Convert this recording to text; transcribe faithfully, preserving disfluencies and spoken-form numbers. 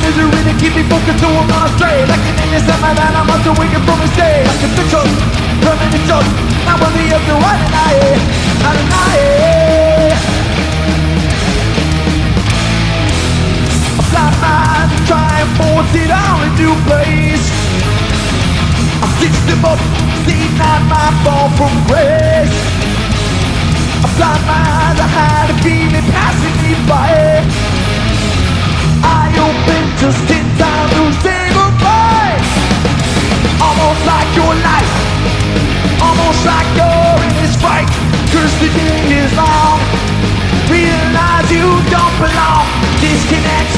misery to keep me focused, so I'm not astray. Like an endless summer that I'm also waking from a stay. Like a picture, permanent joke, not worthy of the one and I not an I A blind mind try and force it all into place. I stitched them up, see not my fall from grace. A blind mind, I had a feeling passing me by. I opened just in time to say goodbye. Almost like your life, almost like you're in this fight. Cause the day is long, realize you don't belong. Disconnect.